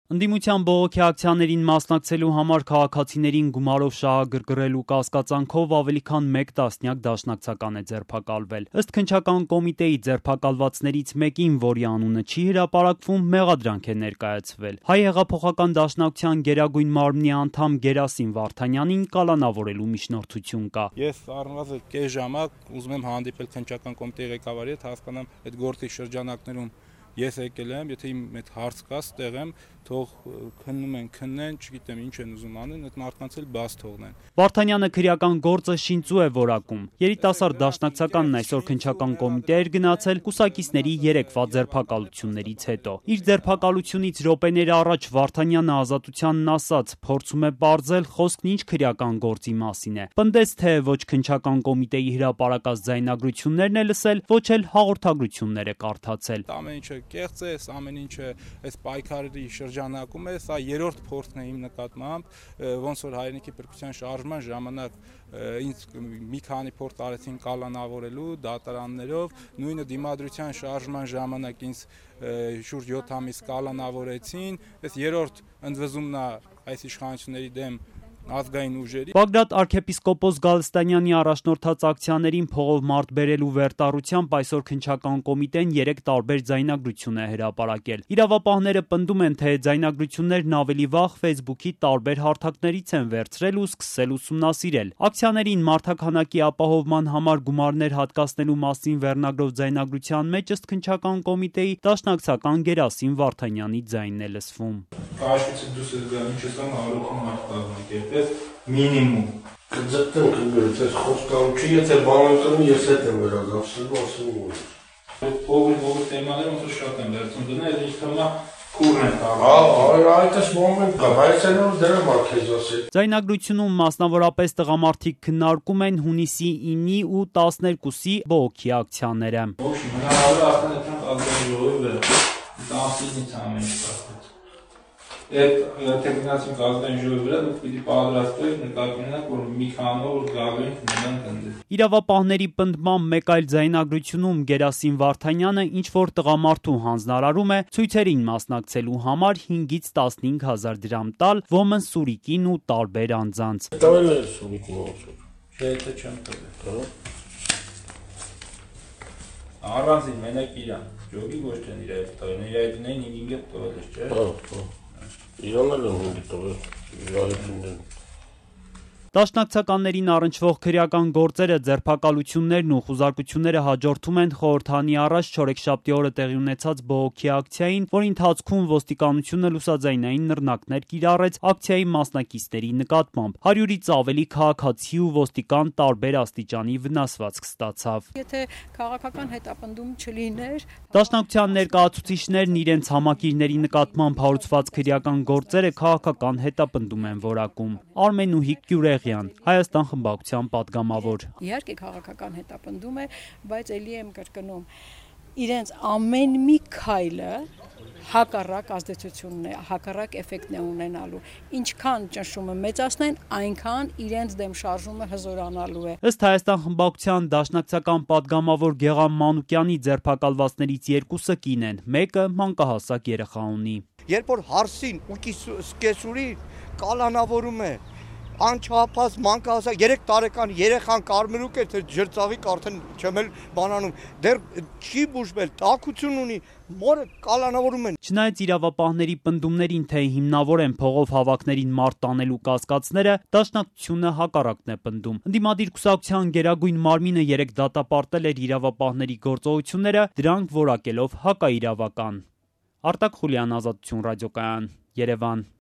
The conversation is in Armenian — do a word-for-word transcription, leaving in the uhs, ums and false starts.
Ընդդիմության բողոքի ակցիաներին մասնակցելու համար քաղաքացիներին գումարով շահագրգռելու կասկածանքով ավելի քան մեկ տասնյակ դաշնակցական է ձերբակալվել։ Ըստ քննչական կոմիտեի ձերբակալվածներից մեկին, որի անունը չի հրապարակվում, մեղադրանք է ներկայացվել։ Հայ հեղափոխական դաշնակցության գերագույն մարմնի անդամ Գերասիմ Վարդանյանին կալանավորելու միջնորդություն կա։ Ես առնվազն կես ժամանակ ուզում եմ հանդիպել քննչական կոմիտեի ղեկավարի հետ, հասկանամ այդ գործի շրջանակներում ես եկել եմ, եթե իմ այդ հարց կա, ստեղ եմ, թող քննում են, քննեն, չգիտեմ ինչ են ուզում անեն, այդ մարդկանց էլ բաց թողնեն։ Վարդանյանը քրեական գործը շինծու է որակում։ Երիտասարդ դաշնակցականն այսօր քննչական կոմիտե էր գնացել կուսակիցների երեկվա ձերբակալություններից հետո։ Իր ձերբակալությունից րոպեներ առաջ Վարդանյանը Ազատությանն ասաց, փորձում է պարզել խոսքն ինչ քրեական գործի մասին է։ Պնդեց, թե ոչ քննչական կոմիտեի հրապարակած ձայնագրություններն է լսել, ոչ էլ հաղորդագրություններ է կարդացել։ Ամեն ինչը կեղծ է, ամեն ինչը այս պայքարի շրջանակում է, սա երրորդ փորձն է իմ նկատմամբ, ոնց որ հայրենիքի փրկության շարժման ժամանակ ինձ մի քանի փորձ արեցին կալանավորելու դատարաններով, նույնը դիմադրության շարժման ժամանակ ինձ շուրջ յոթ ամիս կալանավորեցին, այս երրորդ ընդվզումն է այս իշխանությունների դեմ ազգային ուժերի։ Բագրատ arczepiskopos Գալստանյանի առաջնորդած ակցիաներին փողով մարդ բերելու վերտառությամբ այսօր քննչական կոմիտեն երեք տարբեր ձայնագրություն է հրապարակել։ Իրավապահները պնդում են, թե ձայնագրություններն ավելի վաղ Facebook-ի տարբեր հարթակներից են վերցրել ու սկսել ուսումնասիրել։ Ակցիաներին մարդաքանակի ապահովման համար գումարներ հատկացնելու մասին վերնագրով ձայնագրության մեջ ըստ քննչական կոմիտեի դաշնակցական Գերասիմ Վարդանյանի ձայնն է լսվում։ Մինիմում կձգտեմ կգրծ այս խոսքարու չի, եթե բանականում ես հետ եմ վերագավսելու, ասում եմ։ Փողի փողի թեմաները ոնց շատ են վերցնում դնել, ինչ թեմա քուրն են տալու։ Հա, այդպես մոմենտ կա, բայց այնով դրա մաքեզ ասել։ Ձայնագրությունում մասնավորապես տղամարդիկ քննարկում են հունիսի ինի ու տասներկուսի բողոքի ակցիաները։ Ոչ, մնալու արդեն այդքան ազգային ժողովի վրա։ տասնինից ամեն ինչ կա։ Այդ տեխնիկացիոն ազգային ժողովի վրա դուք պիտի պատրաստվեք նկատի ունենաք, որ մի քանով գալու են ունենան կնդել։ Իրավապահների պնդմամբ մեկ այլ ձայնագրությունում Գերասիմ Վարդանյանը ինչ որ տղամարդու հանձնարարում է ցույցերին մասնակցելու համար հինգից տասնհինգ հազար դրամ տալ Women Սուրիկին ու տարբեր անձանց։ Տվել է Սուրիկին ոնց։ Չէ, դա չեմ տվել։ Առանձին մենակ իրան, ջոգի ոչ թե իր այդ տվել, իր այդ նույն ինգիտ տվել է, չէ՞։ Հա, հա։ Իրանալ եմ հունգիտով է, Դաշնակցականներին առնչվող քրեական գործերը, ձերբակալություններն ու խուզարկությունները հաջորդում են խորհրդանի առաջ չորեքշաբթի օրը տեղի ունեցած բողոքի ակցիային, որի ընթացքում ոստիկանությունը լուսաձայնային նռնակներ կիրառեց ակցիայի մասնակիցների նկատմամբ։ Հարյուրից ավելի քաղաքացի ու ոստիկան տարբեր աստիճանի վնասվածք ստացավ։ Եթե քաղաքական հետապնդում չլիներ, Դաշնակցության ներկայացուցիչներն իրենց համակիրների նկատմամբ հարուցված քրեական գործերը քաղաքական հետապնդում են որակում։ Արմենուհիկ Գյուրեղյան, Հայաստան խմբակցության պատգամավոր։ Իհարկե քաղաքական հետապնդում է, բայց ելի եմ կրկնում, իրենց ամեն մի քայլը հակառակ ազդեցությունն է, հակառակ էֆեկտն է ունենալու։ Ինչքան ճնշումը մեծացնեն, այնքան իրենց դեմ շարժումը հզորանալու է։ Ըստ Հայաստան խմբակցության դաշնակցական պատգամավոր Գեղամ Մանուկյանի ձերբակալվածներից երկուսը կին են, մեկը մանկահասակ երեխա ունի։ Երբ որ հարսին ու կեսուրին կալանավորում է, անչափած մանկահասակ երեք տարեկան երեխան կարմրուկ է, թե ջրծաղիկ արդեն չեմ էլ բանանում, դեռ չի բուժվել, տաքություն ունի, մորը կալանավորում են։ Չնայած իրավապահների պնդումներին, թե հիմնավոր են փողով հավաքներին մարդ տանելու կասկածները, դաշնակցությունը հակառակն է պնդում։ Ընդդիմադիր կուսակցության գերագույն մարմինը երեկ դատապարտել էր իրավապահների գործողությունները, դրանք որակելով հակաիրավական։ Արտակ Խուլյան, Ազատություն ռադիոկայան, Երևան։